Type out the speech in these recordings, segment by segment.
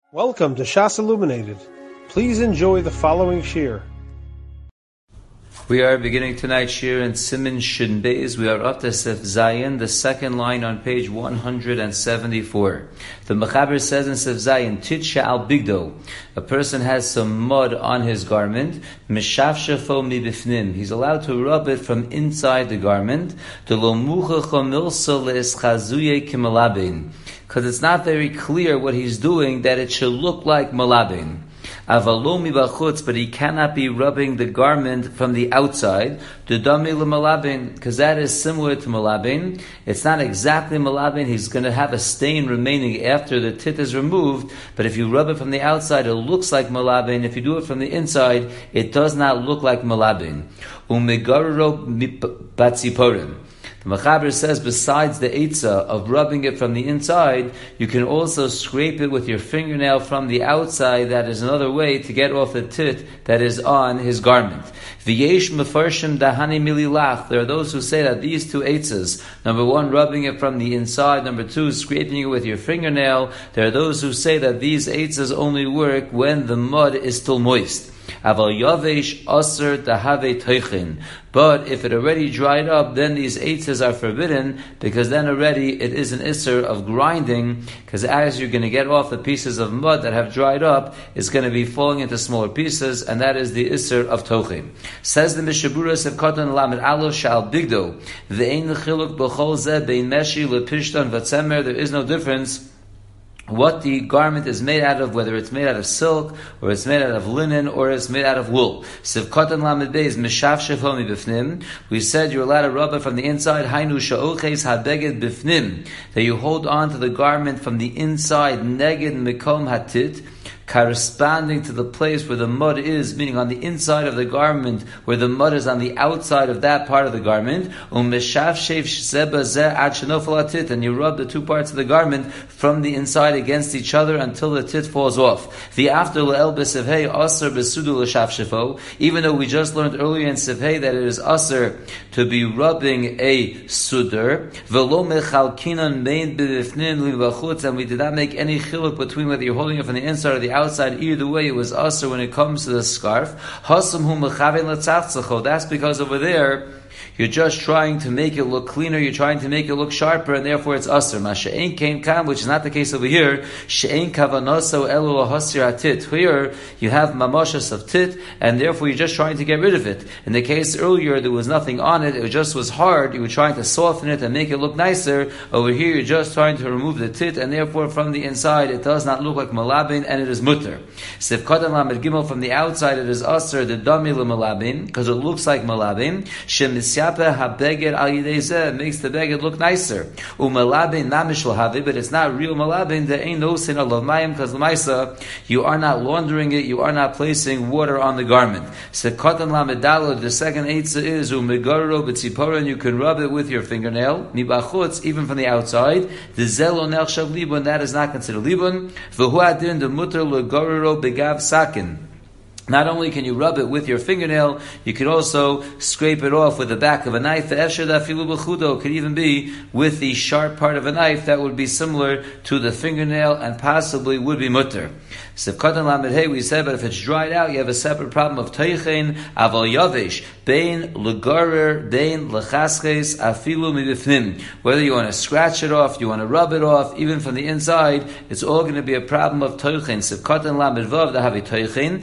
Welcome to Shas Illuminated. Please enjoy the following shir. We are beginning tonight's shir in Siman Shin Beis. We are up to Sef Zayin, the second line on page 174. The Mechaber says in Sef Zayin, Titsha al Bigdo, a person has some mud on his garment, Meshafshafo mi bifnim. He's allowed to rub it from inside the garment, because it's not very clear what he's doing, that it should look like malabin. Avalomi bachutz, but he cannot be rubbing the garment from the outside. Dudami l'malabin, because that is similar to malabin. It's not exactly malabin. He's going to have a stain remaining after the tit is removed. But if you rub it from the outside, it looks like malabin. If you do it from the inside, it does not look like malabin. Umegarro batziporim. The Mechaber says, besides the eitzah of rubbing it from the inside, you can also scrape it with your fingernail from the outside. That is another way to get off the tit that is on his garment. V'yesh mefarshim dahani mililach. There are those who say that these two eitzahs, number one, rubbing it from the inside, number two, scraping it with your fingernail. There are those who say that these eitzahs only work when the mud is still moist. Aval yavesh aser dahave teichin. But if it already dried up, then these eitzahs are forbidden, because then already it is an isser of grinding, because as you're going to get off the pieces of mud that have dried up, it's going to be falling into smaller pieces, and that is the isser of tochim. Says the Mishabura Sevkatan Lamed Aleph Shal Bigdo, Ve'ein l'chiluk b'chol zeh bein meshi lepishtan v'tzemer. There is no difference what the garment is made out of, whether it's made out of silk, or it's made out of linen, or it's made out of wool. Sivkatan lamed beis mishav shefomi bifnim. We said you're allowed to rub it from the inside. Hainu sha'oches habeged bifnim. That you hold on to the garment from the inside, neged mikom hatit, corresponding to the place where the mud is, meaning on the inside of the garment, where the mud is on the outside of that part of the garment. And you rub the two parts of the garment from the inside against each other until the tit falls off. Even though we just learned earlier in Sivhei that it is aser to be rubbing a sudur, and we did not make any chiluk between whether you're holding it from the inside or the outside. Either way, it was usher when it comes to the scarf. That's because over there you're just trying to make it look cleaner, you're trying to make it look sharper, and therefore it's usher. Masha'ein kain kam, which is not the case over here. She'ein kavanoso elu lahasir atit. Here you have mamashas of tit, and therefore you're just trying to get rid of it. In the case earlier, there was nothing on it, it just was hard, you were trying to soften it and make it look nicer. Over here, you're just trying to remove the tit, and therefore from the inside, it does not look like malabin, and it is mutter. Sivkatan lamed gimel, from the outside, it is usher, the dami l'malabin, because it looks like malabin. Habeged al yidei makes the beged look nicer. Umalabin namish l'havi, but it's not real malabin. There ain't no sin of mayim, because l'maisa you are not laundering it, you are not placing water on the garment. Sekatan lamedalo, the second eitzah is umegaro b'tziporon. You can rub it with your fingernail. Mibachutz, even from the outside. The zelo nechshav libun, that is not considered libun. V'hu adin the mutter legaro begav sakin. Not only can you rub it with your fingernail, you can also scrape it off with the back of a knife. The could even be with the sharp part of a knife that would be similar to the fingernail and possibly would be mutter. Sivkatan lamed hey, we said, but if it's dried out, you have a separate problem of teichen, aval yavesh, bein legarer, bein lechaskes, afilu mibifnim. Whether you want to scratch it off, you want to rub it off, even from the inside, it's all going to be a problem of teichen. Sivkatan lamed vav, dahavi teichen,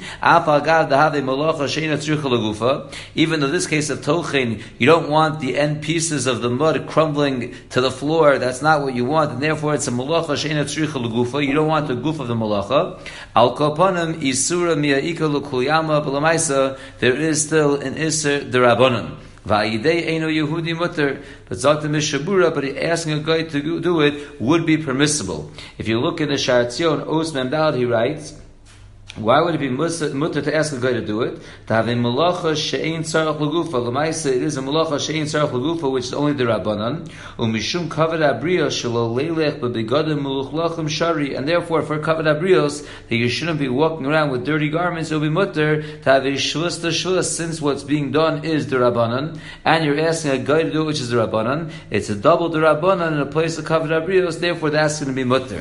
even though this case of tochin, you don't want the end pieces of the mud crumbling to the floor, that's not what you want, and therefore it's a malacha sheina tzricha legufa. You don't want the goof of the malacha. Al kopanim isura mi'ika l'kulyama b'lamaisa. There is still an iser derabanan. Va'idei eino Yehudi mutter, but Zakta Mishabura, but asking a guy to do it would be permissible. If you look in the Sharatzion, Os Memdal, he writes, why would it be mutter to ask a guy to do it? To have a malacha she'ein tzarach l'gufa. L'maisa, it is a malacha she'ein tzarach l'gufa, which is only the rabbanan. Umishum kavod abrios shelo leilech bebegadim meluchlachim shari. And therefore, for kavod abrios, that you shouldn't be walking around with dirty garments, it will be mutter to have a shvus to shvus, since what's being done is the rabbanan, and you're asking a guy to do it, which is the rabbanan. It's a double the rabbanan in a place of kavod abrios, therefore that's going to be mutter.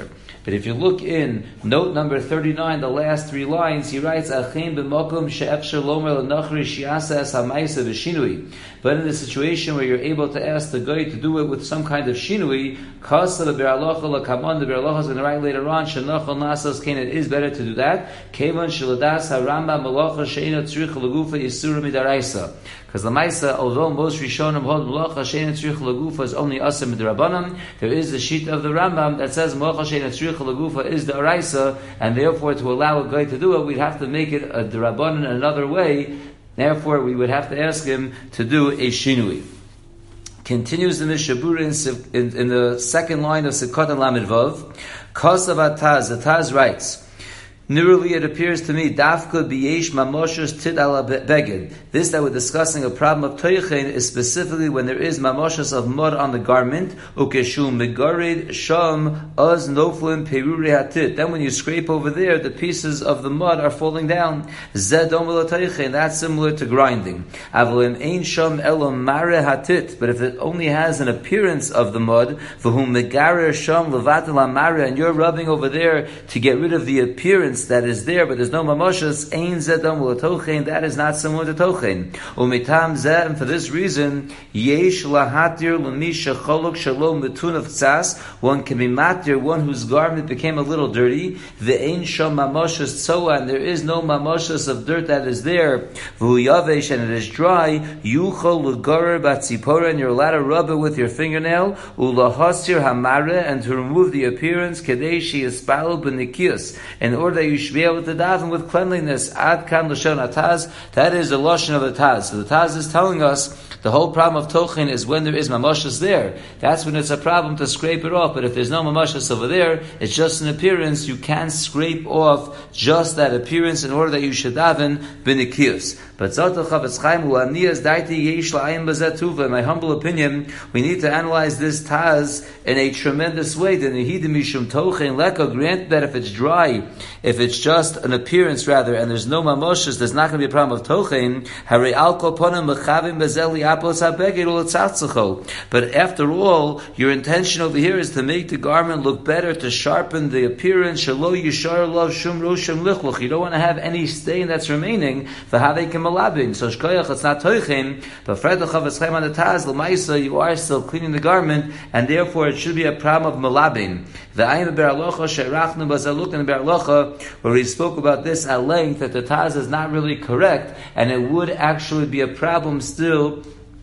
But if you look in note number 39, the last three lines, he writes, Achim b'mokum she'efshar lomer l'nachri shi'asa es ha'maisa v'shinui. But in the situation where you're able to ask the guy to do it with some kind of shinui, kasa l'beralocha l'kamon, the beralocha is going to write later on, she'nochel nasas kain, it is better to do that. Kevan sheladas ha'ramba malacha she'ina tzrich l'gufa yisura midaraisa. Because the Maisa, although most Rishonim hold Malacha Shein Tzrich Lagufa is only Asim Midrabanan, there is the sheet of the Rambam that says Malacha Shein Tzrich Lagufa is the Araisa, and therefore to allow a guy to do it, we'd have to make it a Drabanan another way. Therefore, we would have to ask him to do a Shinui. Continues the Mishabura in the second line of Sikkot and Lamed Vav. Kosav Ataz, the Taz writes, Niruli, it appears to me, Dafka biyesh mamoshus tid ala beged. This that we're discussing, a problem of toichen, is specifically when there is mamoshus of mud on the garment, ukeshum megarid sham az noflim peruri hatit. Then when you scrape over there, the pieces of the mud are falling down. Zedom la toichen, that's similar to grinding. Avolim ein sham elom mare hatit. But if it only has an appearance of the mud, v'hum megarer sham levatel mare, and you're rubbing over there to get rid of the appearance that is there, but there's no mamoshas, ein zedam l'tochein, that is not similar to tochein. Umitam zeh, and for this reason, yesh lahatir l'mi shecholok shalom mitun of tzas, one can be matir, one whose garment became a little dirty, ve'ein sham mamoshas tzoa, and there is no mamoshas of dirt that is there, v'hu yavesh, and it is dry, yuchol l'gorer batzipora, and you're allowed to rub it with your fingernail, ulahasir hamare, and to remove the appearance, kadei she ispalo b'nikius, in order that you should be able to daven with cleanliness. Ad kan l'shon ataz. That is the lashon of the Taz. So the Taz is telling us the whole problem of tochen is when there is mamoshas there. That's when it's a problem to scrape it off. But if there's no mamoshas over there, it's just an appearance. You can't scrape off just that appearance in order that you should daven b'nikius. But Zotel Chavetz Chaim u'aniyas daiti yesh la'ayim b'zeh tuva. In my humble opinion, we need to analyze this Taz in a tremendous way. The nehidim mishum tochen leka. Grant that if it's dry, if it's just an appearance rather, and there's no mamoshas, there's not going to be a problem of tochen. Harei al kol ponim mechavim bezeli apos habeged u'letzatzucho. But after all, your intention over here is to make the garment look better, to sharpen the appearance. Shelo yishar lov shum roshim lichluch. You don't want to have any stain that's remaining. V'havei kemalabin. So shkoyach, it's not tochen. But Fred the Chavetz Chaim on the Taz l'maisa, you are still cleaning the garment, and therefore it should be a problem of malabin. The ayin beralocha she'rachnu bazaluk in beralocha, where we spoke about this at length, that the Taz is not really correct, and it would actually be a problem still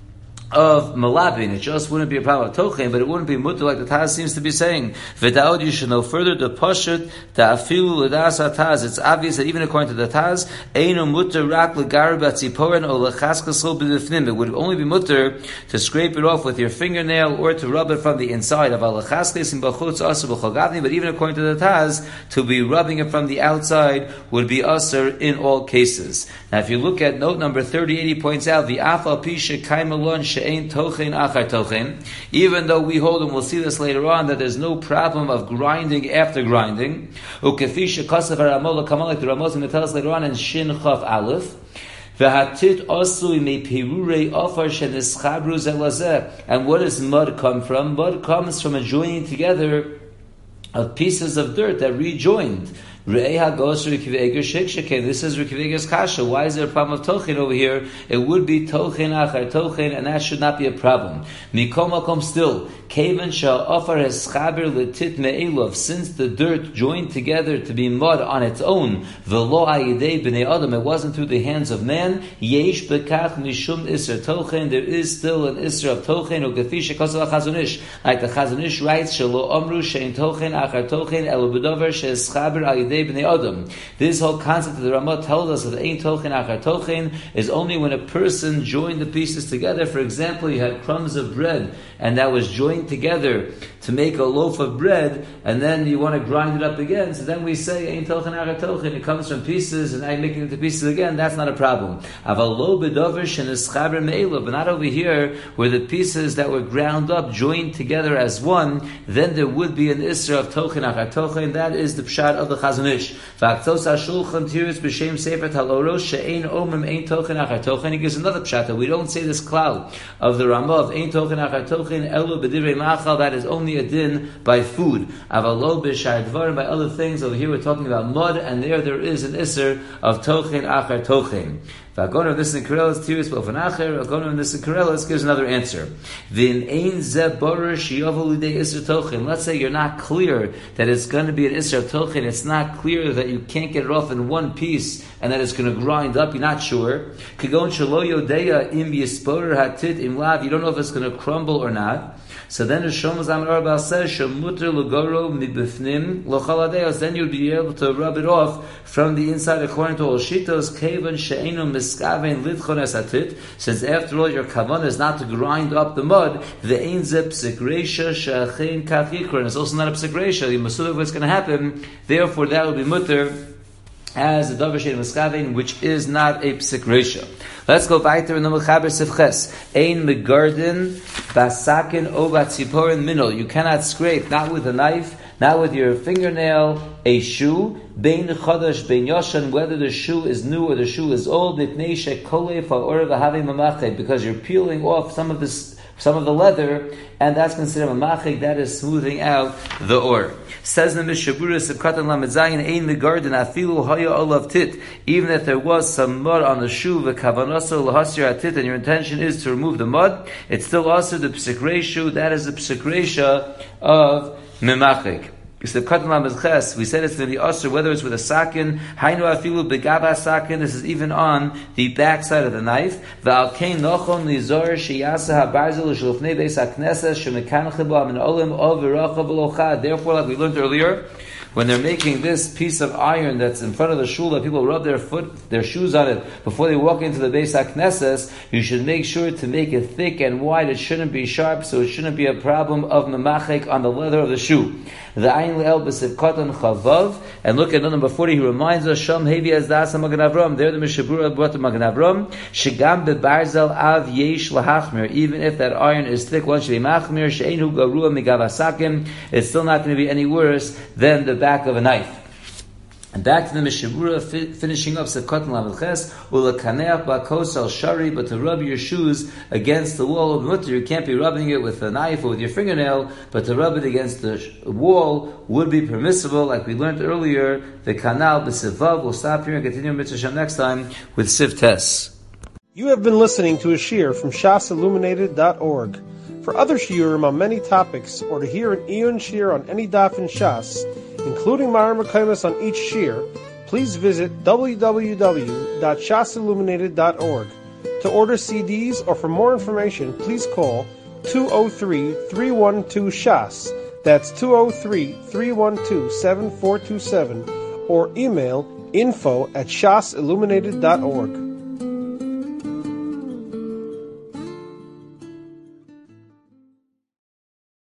of malabin. It just wouldn't be a problem of tochen, but it wouldn't be mutter like the Taz seems to be saying. V'daud, you should know further, the pashut, the afilu l'das ha-Taz. It's obvious that even according to the Taz, einu mutter rak l'gar b'tziporen o l'chaskasol b'difnim. It would only be mutter to scrape it off with your fingernail or to rub it from the inside. But even according to the Taz, to be rubbing it from the outside would be usher in all cases. Now if you look at note number 38, he points out, the afal pisha kaimalon ain't tochen achar tochen, even though we hold, and we'll see this later on, that there's no problem of grinding after grinding. Ukefisha kasav haramola kamal, like the Ramah is going to tell us later on in Shin Chav Aleph. V'hatit osui me perurei ofar sheneschabru zelazeh. And where does mud come from? Mud comes from a joining together of pieces of dirt that rejoined. This is Rekiveger's kasha. Why is there a problem of tochen over here? It would be tochen achar tochen, and that should not be a problem. Mikom makom still, kevan shall offer eschaber letit me'elov, since the dirt joined together to be mud on its own. V'lo ayidei b'nei adam, it wasn't through the hands of man. Yesh bekach mishum isra tochen, there is still an isra of tochen. U'gefi shekosel HaChazon Ish, like the Chazon Ish writes, shelo omru shein tochen achar tochen elo b'dover she'eschaber ayidei. This whole concept of the Ramah tells us that ein tochen achar tochen is only when a person joined the pieces together. For example, you had crumbs of bread, and that was joined together to make a loaf of bread, and then you want to grind it up again. So then we say ein tochen achar tochen. It comes from pieces, and I'm making it into pieces again. That's not a problem. Aval lo b'dover sheneschaber me'elav, but not over here where the pieces that were ground up joined together as one. Then there would be an isra of tochen achar tochen. That is the pshat of the Chazon Chazon Ish. V'aktos hashulchan tiris b'shem sefer taloros she'ein omrim ein tochen achar tochen. He gives another pshat that we don't say this cloud of the Ramah of ein tochen achar tochen elu b'divrei machal, that is only a din by food. Avalo b'shar dvarim, by other things. Over here we're talking about mud, and there is an isser of tochen achar tochen. V'agonim of this in Karelis tiris b'ofen acher. Agonim of this in Karelis gives another answer. V'in ein zeh borer she'yovel lidei isser tochen. Let's say you're not clear that it's going to be an isser of tochen. It's not clear that you can't get it off in one piece and that it's going to grind up. You're not sure. Kagon shelo yodeya im yisporer hatit im lav. You don't know if it's going to crumble or not. So then the Shlomo Zalman Auerbach says, "Shemuter lugoro mibifnim lochaladeos." Then you'll be able to rub it off from the inside, according to all shitos. Kevan she'enu miskaven lidchon esatit. Since after all, your kavan is not to grind up the mud. The ein ze psik reisha she'achein kach yikron. It's also not a psik reisha. You must know what's going to happen. Therefore, that will be muter as the davar she'en miskaven, which is not a psik reisha. Let's go weiter in the Mechaber Sivches. Ein megarden basakin o batziporin minol. You cannot scrape, not with a knife, not with your fingernail, a shoe. Bein chodesh, bein yoshan, whether the shoe is new or the shoe is old. Mipnei shekolei fa'or v'havei mamachet, because you're peeling off some of the leather, and that's considered a mamachet. That is smoothing out the or. Says the Mishabura Sivkatan Lamed Zayin, Ein megarden afilu haya olav tit. Even if there was some mud on the shoe, v'kavanoso lahasir atit, and your intention is to remove the mud, it's still also the psik reisha. That is the psik reisha of memachik. We said it's going to be usher, whether it's with a sakin, hainu afilu begaba sakin. This is even on the back side of the knife. V'alkein nochon lizor sheyasa habarzel l'shlufnei beis hakneses shemekanche bo amin olim o v'rocha v'locha. Therefore, like we learned earlier, when they're making this piece of iron that's in front of the shul that people rub their shoes on it before they walk into the Beis HaKnesses, you should make sure to make it thick and wide. It shouldn't be sharp, so it shouldn't be a problem of memachek on the leather of the shoe. The Ayin Le'el B'Sivkatan Chavav, and look at number 40, he reminds us, Sham Hevi as Das HaMagen Avram, there the Mishabura brought the Magen Avram, Shigam Be'Barzel Av Yesh Lahachmir, even if that iron is thick, one should be machmir, She'enu Garua Migavasakim, it's still not going to be any worse than the back of a knife. And back to the Mishabura, finishing up Sivkatan Lamed Ches, Ulakaneach Ba'Kos Al Shari, but to rub your shoes against the wall of the mutter, you can't be rubbing it with a knife or with your fingernail, but to rub it against the wall would be permissible, like we learned earlier. The Kanal B'Sivav. We'll stop here and continue Mitzvah Shem next time with Siv Tes. You have been listening to a shiur from shasilluminated.org. For other shiurim on many topics, or to hear an Iyun shiur on any daf in Shas, including Ma'ar Mekaymas on each shiur, please visit www.shasilluminated.org. To order CDs or for more information, please call 203-312-SHAS. That's 203-312-7427, or email info@shasilluminated.org.